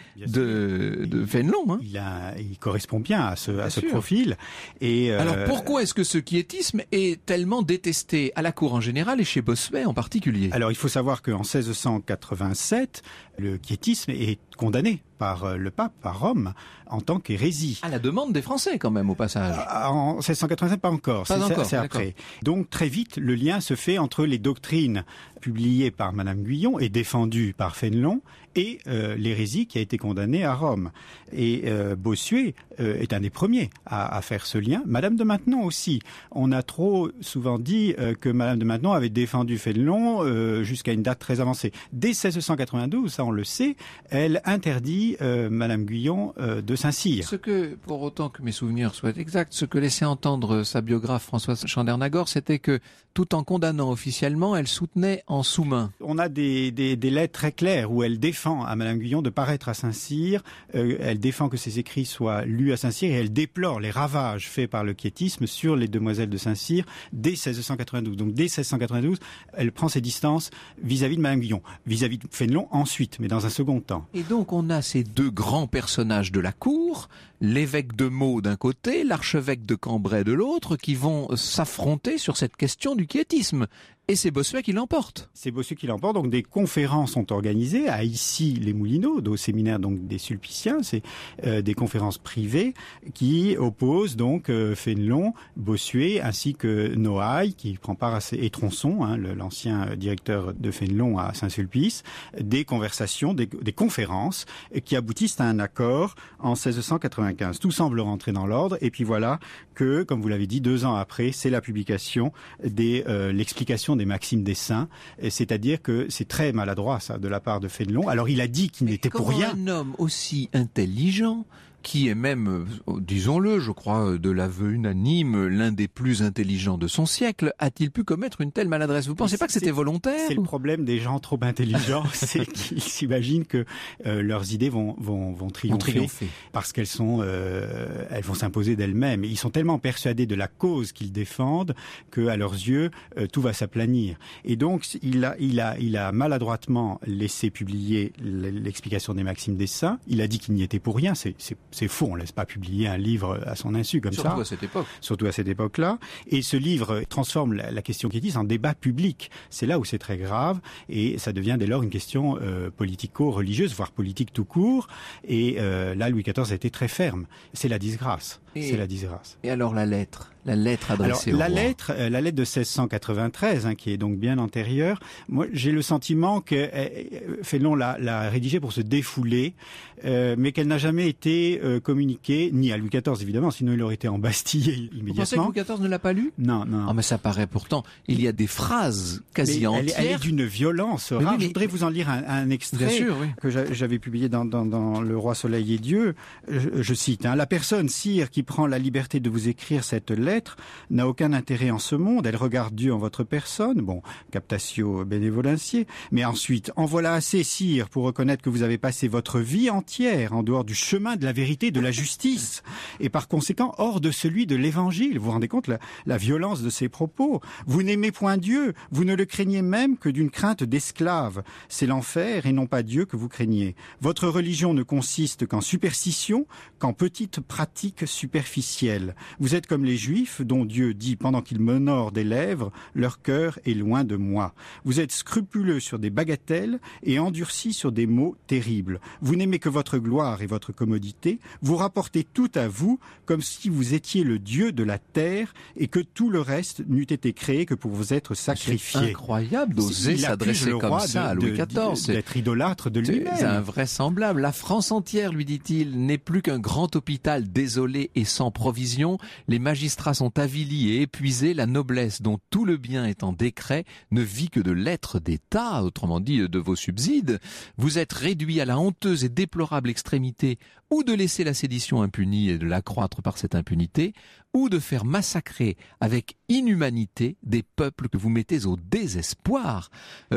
de Fénelon. Hein. Il correspond bien à ce profil. Et alors pourquoi est-ce que ce quiétisme est tellement détesté à la cour en général et chez Bossuet en particulier? Alors il faut savoir qu'en 1687, le quiétisme est condamné par le pape, par Rome, en tant qu'hérésie. À la demande des Français quand même au passage. En 1687 pas encore, c'est après. Donc très vite le lien se fait entre les doctrines publiées par Madame Guyon et défendues par Fénelon et l'hérésie qui a été condamnée à Rome. Et Bossuet est un des premiers à faire ce lien. Madame de Maintenon aussi. On a trop souvent dit que Madame de Maintenon avait défendu Fénelon jusqu'à une date très avancée. Dès 1692, ça on le sait, elle interdit Madame Guyon de Saint-Cyr. Ce que, pour autant que mes souvenirs soient exacts, ce que laissait entendre sa biographe Françoise Chandernagor, c'était que tout en condamnant officiellement, elle soutenait en sous-main. On a des lettres très claires où elle défend à Madame Guyon de paraître à Saint-Cyr, elle défend que ses écrits soient lus à Saint-Cyr et elle déplore les ravages faits par le quiétisme sur les demoiselles de Saint-Cyr dès 1692. Donc dès 1692, elle prend ses distances vis-à-vis de Madame Guyon, vis-à-vis de Fénelon ensuite, mais dans un second temps. Et donc on a ces deux grands personnages de la cour, l'évêque de Meaux d'un côté, l'archevêque de Cambrai de l'autre, qui vont s'affronter sur cette question du quiétisme. Et c'est Bossuet qui l'emporte. C'est Bossuet qui l'emporte. Donc des conférences sont organisées à Issy-les-Moulineaux, au séminaire donc des Sulpiciens. C'est des conférences privées qui opposent donc Fénelon, Bossuet ainsi que Noailles qui prend part à et Tronçon, hein, l'ancien directeur de Fénelon à Saint-Sulpice. Des conversations, des conférences qui aboutissent à un accord en 1695. Tout semble rentrer dans l'ordre. Et puis voilà que, comme vous l'avez dit, 2 ans après, c'est la publication l'explication des maximes des saints, c'est-à-dire que c'est très maladroit ça de la part de Fénelon. Alors il a dit qu'il n'était pour rien. Un homme aussi intelligent qui est même, disons-le, je crois, de l'aveu unanime, l'un des plus intelligents de son siècle, a-t-il pu commettre une telle maladresse? Vous pensez pas que c'était volontaire? C'est le problème des gens trop intelligents, c'est qu'ils s'imaginent que leurs idées vont triompher parce qu'elles elles vont s'imposer d'elles-mêmes. Ils sont tellement persuadés de la cause qu'ils défendent que, à leurs yeux, tout va s'aplanir. Et donc, il a maladroitement laissé publier l'explication des Maximes des Saints. Il a dit qu'il n'y était pour rien. C'est faux. On ne laisse pas publier un livre à son insu comme ça. Surtout à cette époque. Surtout à cette époque-là. Et ce livre transforme la question quiétiste en débat public. C'est là où c'est très grave. Et ça devient dès lors une question politico-religieuse, voire politique tout court. Et là, Louis XIV a été très ferme. C'est la disgrâce. C'est la disgrâce. Et alors la lettre adressée au roi. La lettre de 1693, qui est donc bien antérieure. Moi, j'ai le sentiment que Fénelon l'a rédigée pour se défouler, mais qu'elle n'a jamais été communiquée, ni à Louis XIV évidemment, sinon il aurait été embastillé immédiatement. Vous pensez que Louis XIV ne l'a pas lu? Non. Ah, mais ça paraît pourtant. Il y a des phrases quasi entières. Elle est d'une violence rare. Je voudrais vous en lire un extrait que j'avais publié dans Le Roi Soleil et Dieu. Je cite, la personne, sire, qui prend la liberté de vous écrire cette lettre n'a aucun intérêt en ce monde. Elle regarde Dieu en votre personne. Bon, captatio benevolentiae. Mais ensuite, en voilà assez, sire, pour reconnaître que vous avez passé votre vie entière en dehors du chemin de la vérité et de la justice, et par conséquent hors de celui de l'évangile. Vous vous rendez compte la violence de ces propos? Vous n'aimez point Dieu, vous ne le craignez même que d'une crainte d'esclave. C'est l'enfer et non pas Dieu que vous craignez. Votre religion ne consiste qu'en superstition, qu'en petites pratiques superficielles. Vous êtes comme les Juifs dont Dieu dit pendant qu'ils m'honorent des lèvres, leur cœur est loin de moi. Vous êtes scrupuleux sur des bagatelles et endurcis sur des mots terribles. Vous n'aimez que votre gloire et votre commodité. Vous rapportez tout à vous comme si vous étiez le Dieu de la terre et que tout le reste n'eût été créé que pour vous être sacrifié. C'est incroyable d'oser s'adresser comme ça à Louis XIV. D'être idolâtre de lui-même. C'est invraisemblable. La France entière, lui dit-il, n'est plus qu'un grand hôpital désolé et sans provision. Les magistrats sont avilis et épuisés. La noblesse, dont tout le bien est en décret, ne vit que de lettres d'État, autrement dit de vos subsides. Vous êtes réduits à la honteuse et déplorable extrémité ou de laisser la sédition impunie et de l'accroître par cette impunité, ou de faire massacrer avec inhumanité des peuples que vous mettez au désespoir.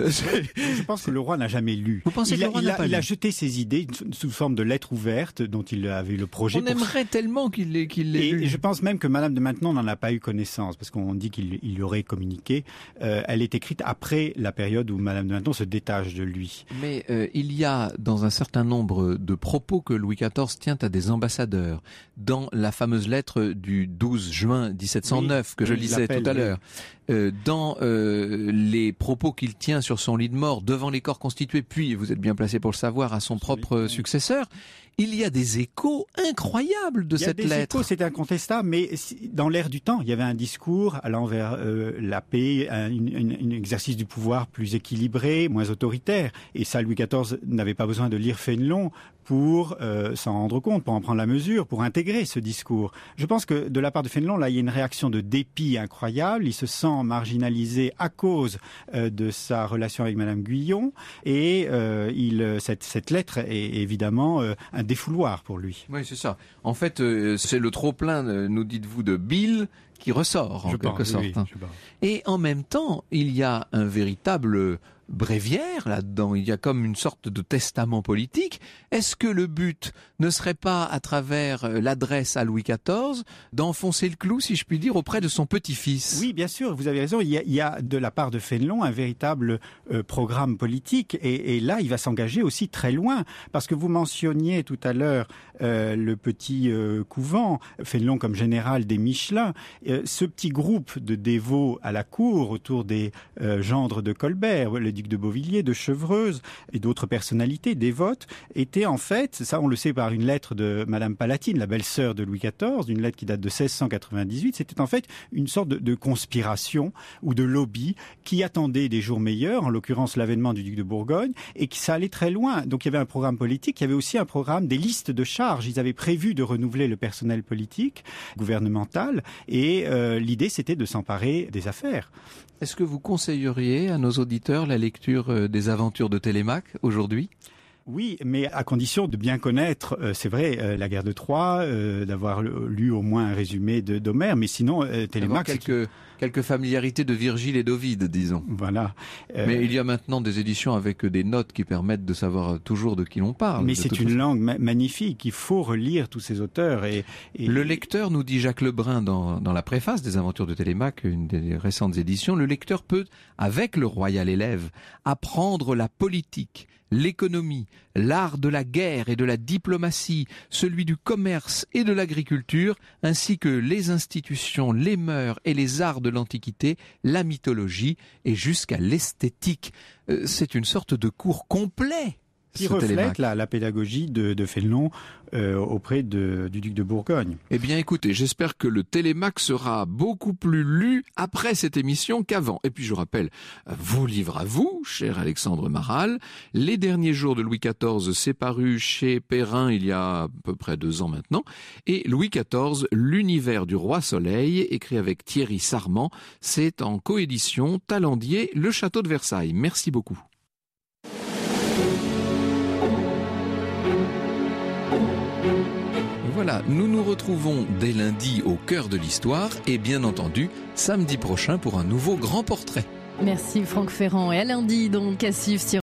Je pense que le roi n'a jamais lu. Vous pensez que le roi n'a pas lu? Il a jeté ses idées sous forme de lettres ouvertes dont il avait le projet. On aimerait tellement qu'il l'ait lu. Et je pense même que Madame de Maintenon n'en a pas eu connaissance, parce qu'on dit qu'il y aurait communiqué. Elle est écrite après la période où Madame de Maintenon se détache de lui. Mais il y a dans un certain nombre de propos que Louis XIV tient à des ambassadeurs, dans la fameuse lettre du 12 juin 1709 que je lisais tout à l'heure, dans les propos qu'il tient sur son lit de mort devant les corps constitués, puis, vous êtes bien placé pour le savoir, à son propre successeur, il y a des échos incroyables de cette lettre. Il y a des échos, c'est incontestable, mais dans l'air du temps, il y avait un discours allant vers la paix, un exercice du pouvoir plus équilibré, moins autoritaire. Et ça, Louis XIV n'avait pas besoin de lire Fénelon pour s'en rendre compte, pour en prendre la mesure, pour intégrer ce discours. Je pense que de la part de Fénelon, là, il y a une réaction de dépit incroyable. Il se sent marginalisé à cause de sa relation avec Madame Guyon, et cette lettre est évidemment un défouloir pour lui. Oui, c'est ça. En fait, c'est le trop-plein, nous dites-vous, de bile qui ressort, en quelque sorte. Oui, et en même temps, il y a un véritable bréviaire là-dedans, il y a comme une sorte de testament politique. Est-ce que le but ne serait pas, à travers l'adresse à Louis XIV, d'enfoncer le clou, si je puis dire, auprès de son petit-fils? Oui, bien sûr, vous avez raison. Il y a de la part de Fénelon un véritable programme politique, et là, il va s'engager aussi très loin, parce que vous mentionniez tout à l'heure le petit couvent, Fénelon comme général des Michelin. Ce petit groupe de dévots à la cour, autour des gendres de Colbert, le duc de Beauvilliers, de Chevreuse et d'autres personnalités dévotes, était en fait, ça on le sait par une lettre de Madame Palatine, la belle-sœur de Louis XIV, une lettre qui date de 1698, c'était en fait une sorte de conspiration ou de lobby qui attendait des jours meilleurs, en l'occurrence l'avènement du duc de Bourgogne, et qui ça allait très loin. Donc il y avait un programme politique, il y avait aussi un programme des listes de charges. Ils avaient prévu de renouveler le personnel politique, gouvernemental, et l'idée c'était de s'emparer des affaires. Est-ce que vous conseilleriez à nos auditeurs la lecture des aventures de Télémaque aujourd'hui ? Oui, mais à condition de bien connaître, c'est vrai, la guerre de Troie, d'avoir lu au moins un résumé d'Homère, mais sinon, Télémaque... Quelques familiarités de Virgile et d'Ovide, disons. Voilà. Mais il y a maintenant des éditions avec des notes qui permettent de savoir toujours de qui l'on parle. Mais c'est une langue magnifique, il faut relire tous ces auteurs. Et... Le lecteur, nous dit Jacques Lebrun dans la préface des Aventures de Télémaque, une des récentes éditions, le lecteur peut, avec le royal élève, apprendre la politique, l'économie, l'art de la guerre et de la diplomatie, celui du commerce et de l'agriculture, ainsi que les institutions, les mœurs et les arts de l'Antiquité, la mythologie et jusqu'à l'esthétique. C'est une sorte de cours complet. Qui reflète la pédagogie de Fénelon auprès du duc de Bourgogne. Eh bien écoutez, j'espère que le Télémaque sera beaucoup plus lu après cette émission qu'avant. Et puis je rappelle vos livres à vous, cher Alexandre Maral. Les derniers jours de Louis XIV, c'est paru chez Perrin il y a à peu près 2 ans maintenant. Et Louis XIV, l'univers du roi Soleil, écrit avec Thierry Sarment. C'est en coédition Talandier, Le Château de Versailles. Merci beaucoup. Voilà, nous nous retrouvons dès lundi au cœur de l'histoire et bien entendu samedi prochain pour un nouveau grand portrait. Merci Franck Ferrand et à lundi donc à suivre sur